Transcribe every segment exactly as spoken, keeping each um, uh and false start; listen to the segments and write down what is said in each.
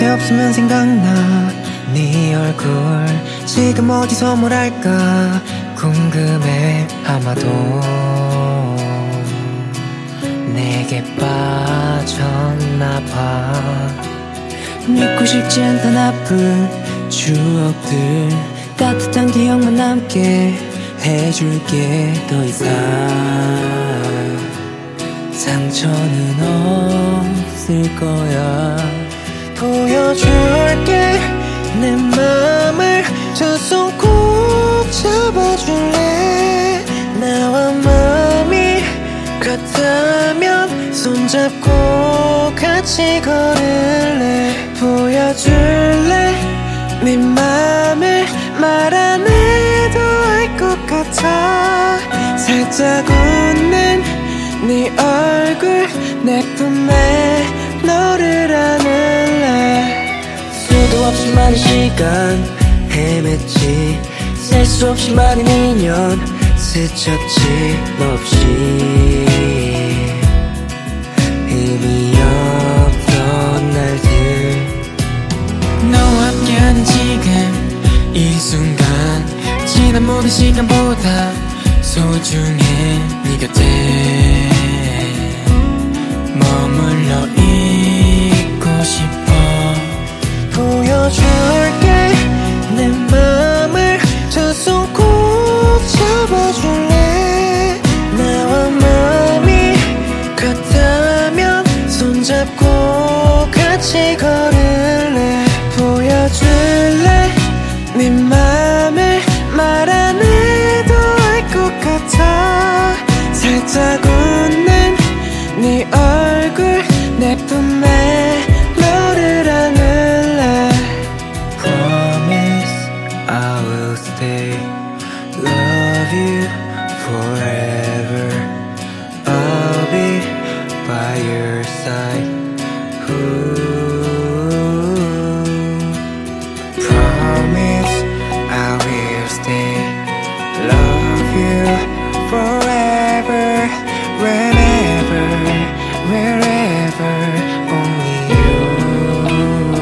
곁에 없으면 생각나 네 얼굴 지금 어디서 뭘 할까 궁금해 아마도 내게 빠졌나봐 믿고 싶지 않던 아픈 추억들 따뜻한 기억만 남게 해줄게 더 이상 상처는 없을 거야 보여줄게 내 맘을 두 손 꼭 잡아줄래 나와 마음이 같다면 손잡고 같이 걸을래 보여줄래 네 맘을 말 안 해도 알 것 같아 살짝 웃는 네 얼굴 내 품에 너를 안을래 수도 없이 많은 시간 헤맸지 셀 수 없이 많은 인연 스쳤지 너 없이 의미 없던 날들 너와 함께하는 지금 이 순간 지난 모든 시간보다 소중해 네 곁에 머물러 있고 싶어 보여줄게 내 맘을 두 손 꼭 잡아줄래 나와 마음이 같다면 손잡고 같이 걸을래 보여줄래 네 맘을 말 안 해도 알 것 같아 살짝 웃는 네 얼굴 내 품에 너를 안을래 Promise I will stay Love you forever I'll be by your side Ooh. Promise I will stay Love you forever Whenever, wherever Only you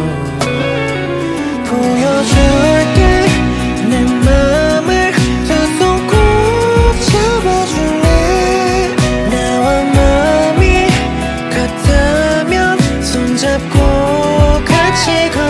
보여줄게 내 맘을 두 손 꼭 잡아줄래 나와 마음이 같다면 손잡고 같이 걸